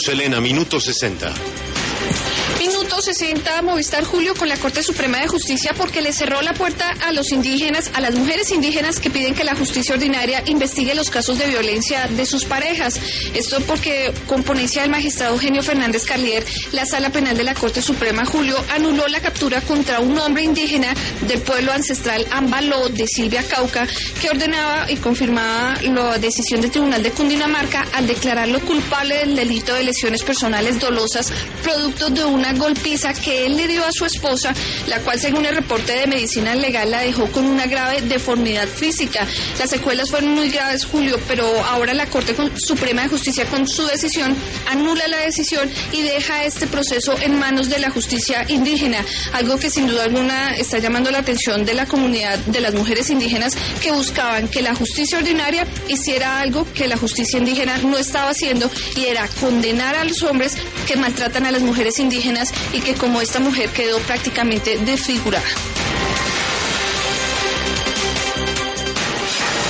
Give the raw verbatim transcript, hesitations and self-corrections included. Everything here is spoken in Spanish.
Selena, minuto sesenta. Minuto sesenta, Movistar Julio con la Corte Suprema de Justicia porque le cerró la puerta a los indígenas, a las mujeres indígenas que piden que la justicia ordinaria investigue los casos de violencia de sus parejas. Esto porque, con ponencia del magistrado Eugenio Fernández Carlier, la Sala Penal de la Corte Suprema Julio anuló la captura contra un hombre indígena del pueblo ancestral Ambaló de Silvia Cauca, que ordenaba y confirmaba la decisión del Tribunal de Cundinamarca al declararlo culpable del delito de lesiones personales dolosas producto de una golpiza que él le dio a su esposa, la cual, según el reporte de medicina legal, la dejó con una grave deformidad física. Las secuelas fueron muy graves, Julio, pero ahora la Corte Suprema de Justicia, con su decisión, anula la decisión y deja este proceso en manos de la justicia indígena, algo que sin duda alguna está llamando la atención de la comunidad de las mujeres indígenas, que buscaban que la justicia ordinaria hiciera algo que la justicia indígena no estaba haciendo, y era condenar a los hombres que maltratan a las mujeres indígenas y que, como esta mujer, quedó prácticamente desfigurada.